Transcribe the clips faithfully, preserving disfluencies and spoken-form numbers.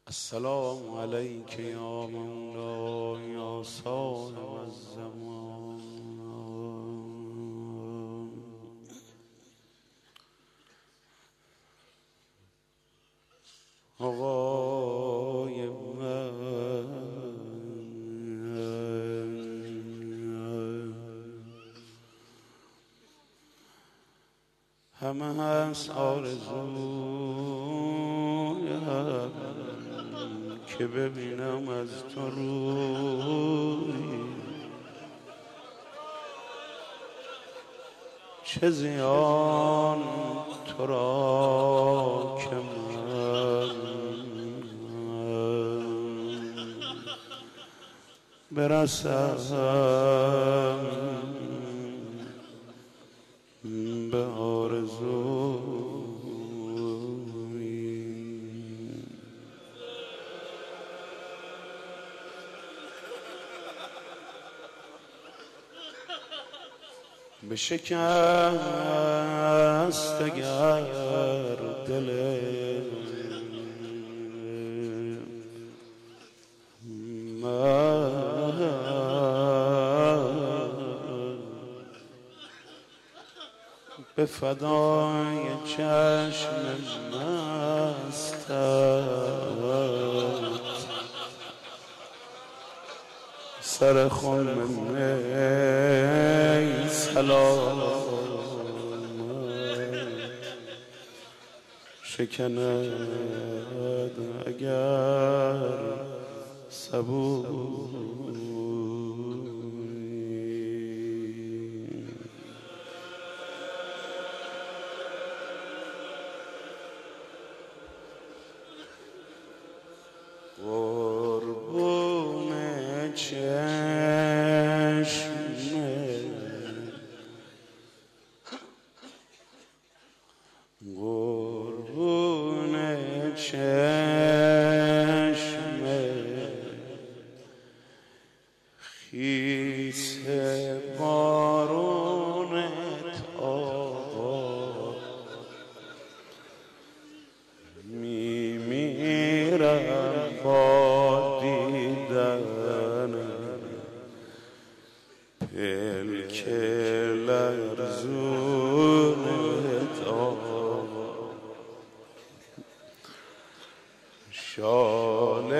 السلام عليك يا مولاي يا صاحب الزمان. آقای من همه هست آرزویم که ببینم از تو روی، چه زیان تو را که من برسم به آرزوی. به شکست اگر دل من به فدای چشم مستت سر خون می سلام شکند اگر صبوری. قربون چشم قربون چشم خیس بارونت آقا میمیرم با دیدن پلک لرزونت آقا، شال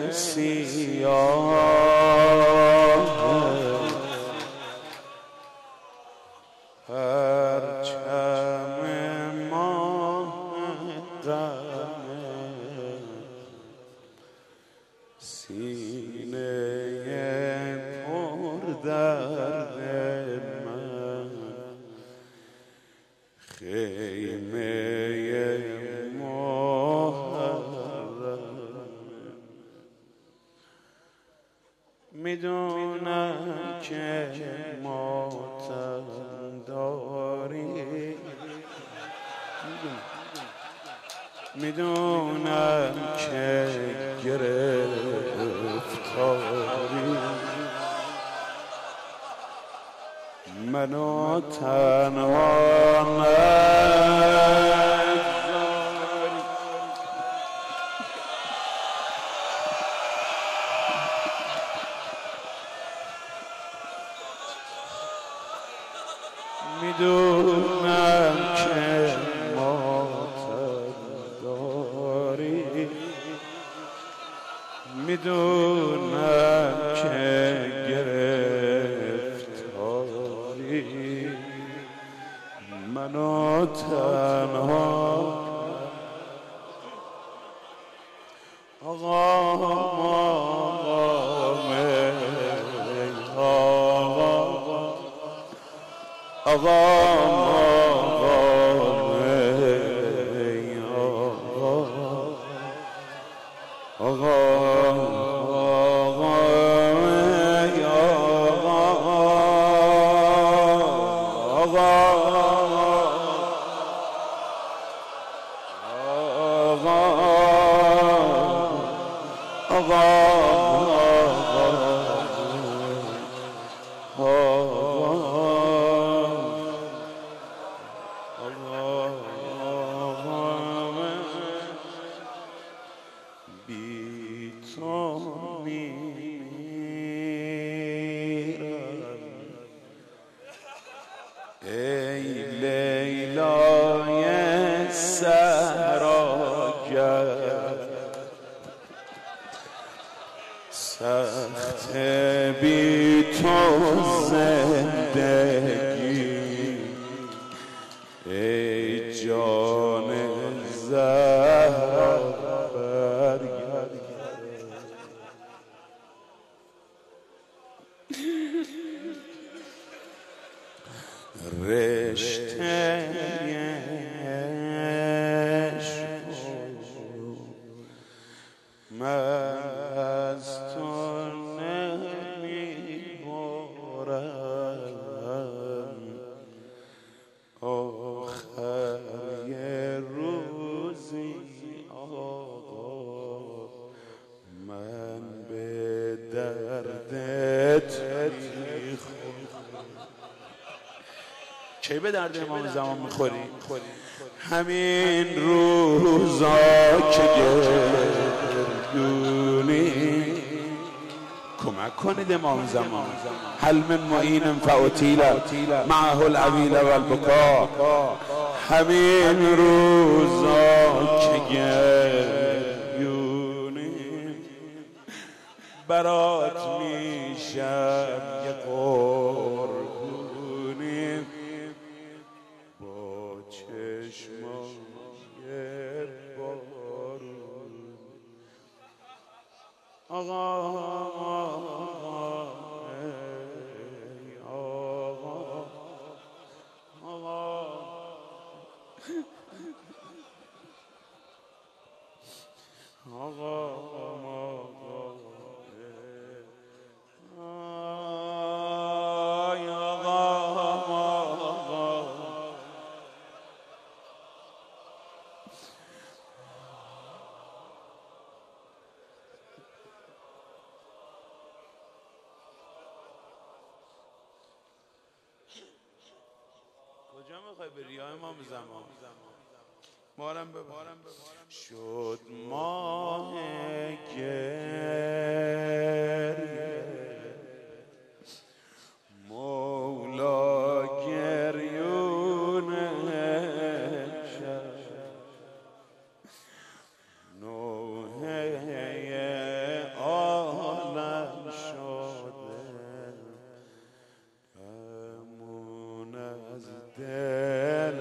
سیاه پرچم ماه دم سینه پر درد من، خیمه میدونم که ماتم داری، میدونم که گرفتاری، منو تنها نگذاری. میدونم که ماتم داری، میدونم که گرفتاری، منو تنها آقا آقا بی تو میرم ای لیلای صحراگر سخت بی تو زندگی ای جان زهرا برگرد رشته من از تو نمیبرم آخر یه روزی آقا من به دردت میخورم. کی به درد امام زمان میخوری؟ همین روزا که گردونی کمک کنید امام زمان. هل من معین فاطیل معه العویل و البکا. همین روزا که گردونی برات میشم یه قربونی با چشمای بارون. آقا ای آقا آقا آقا کجا میخوای بری یا امام زمان؟ بارم ببارم شد ماه گریه مولا گریون شد نوحه عالم شده همون از دل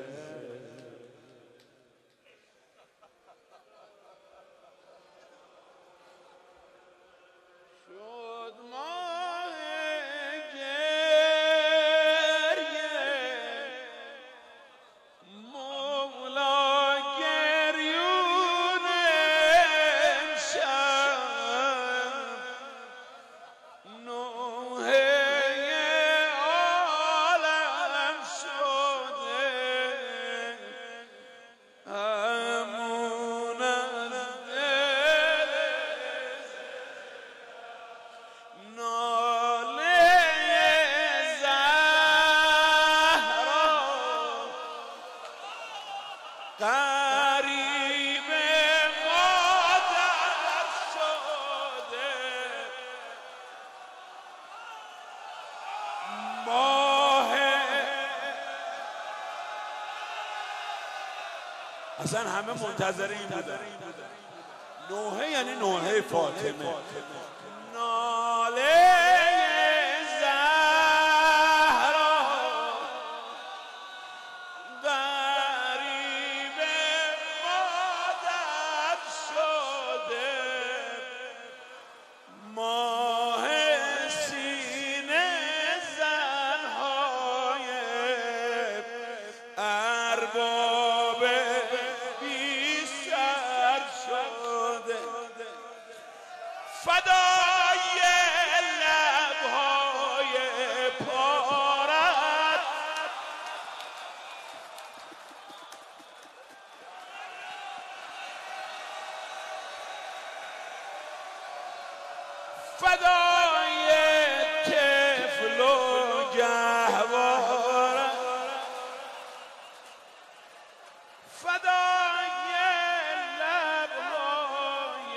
شد ماه گریه مولا گریون شب نوحه عالم شده همون از دل ناله زهرا غریب مادر شده ماه اصلا همه منتظر این بودن. نوحه یعنی نوحه فاطمه. ناله زهرا غریب مادر شده ماه سینه زنهای ارباب بی سر شده فدای لبهای پارت فدای طفل و گهوارت فدای لبهای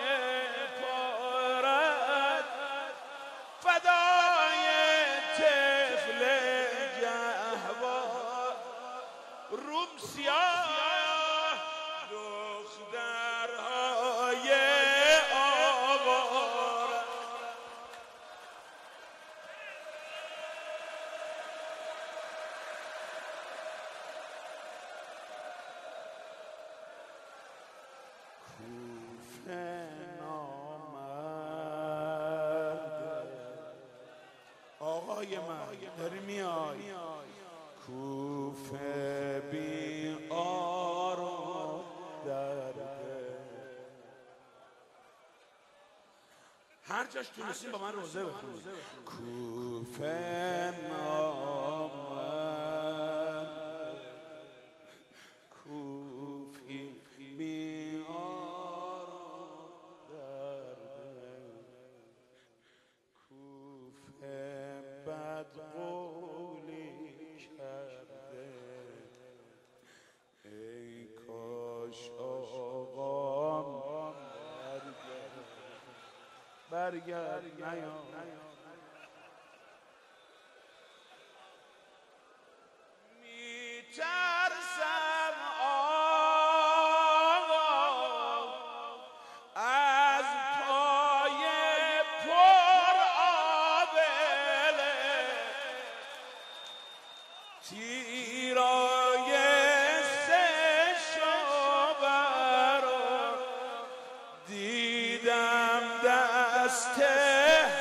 نامرد آقای من داری میای کوفه بی آرام درده هر جاش تونستیم با من روزه بخونید کوفه نامرد کوفی بی آرام درده کوفه بدقولی کرده ای کاش آقام برگرد نیام میترسم آقا از پای پر آبله تیرای سه شعبه رو دیدم دسته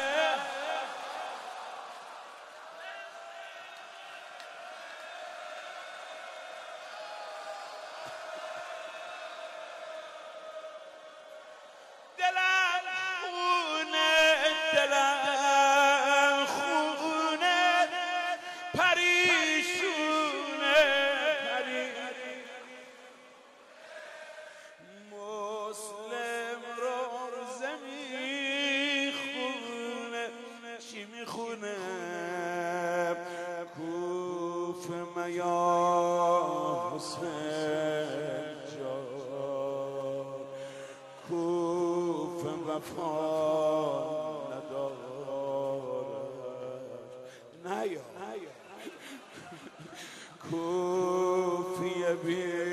دلم خونه دلم خونه پریشونه مسلم روزه میخونه چی میخونه کوفه میا حسین جان کوفه وفا ندارد نیا کوفی بی